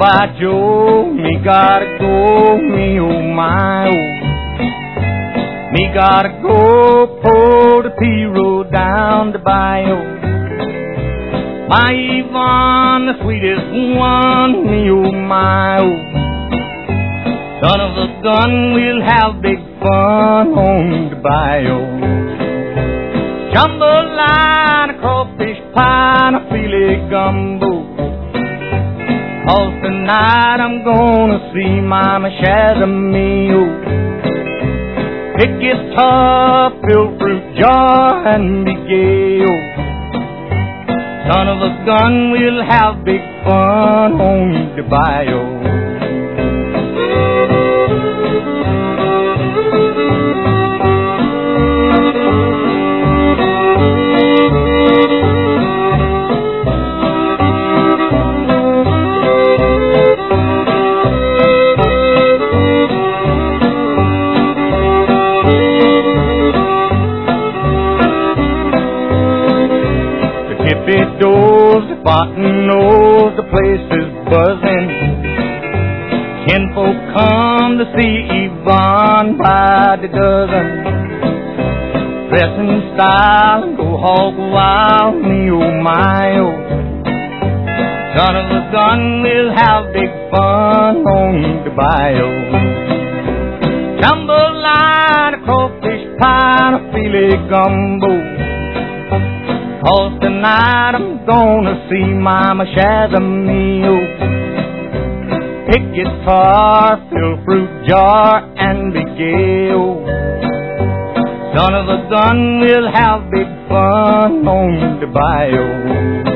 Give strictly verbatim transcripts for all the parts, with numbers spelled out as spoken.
by Joe, me gotta go, me oh my oh. Me gotta go, pull the P-road down the bayou. My Yvonne, the sweetest one, me oh my oh. Son of a gun, we'll have big fun on the bayou. Jambalaya, a crawfish pie, and a filet gumbo. 'Cause tonight I'm gonna see Mama Shazamio. Pick guitar, fill fruit jar, and be gay, oh. Son of a gun, we'll have big fun on the bayou. The doors, the bottlenose, the place is buzzing. Kinfolk come to see Yvonne by the dozen. Dress in style and go hog wild, me oh my oh. Son of a gun, we'll have big fun on the bayou. Jambalaya, a crawfish pie, and a filet gumbo. 'Cause tonight I'm gonna see Mama Shazamio. Pick guitar, fill fruit jar, and be gay, oh. Son of a gun, we'll have big fun on the bayou.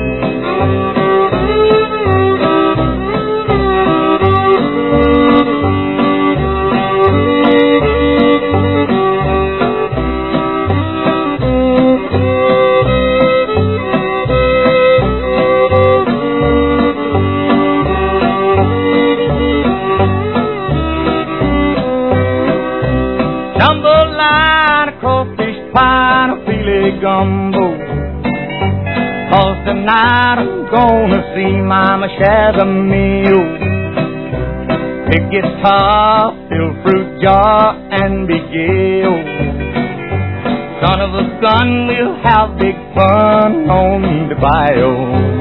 Jambalaya, a crawfish pie, and a filet gumbo. 'Cause tonight I'm gonna see Mama Shazamio. Pick guitar, fill fruit jar, and be gay, oh. Son of a gun, we'll have big fun on the bayou.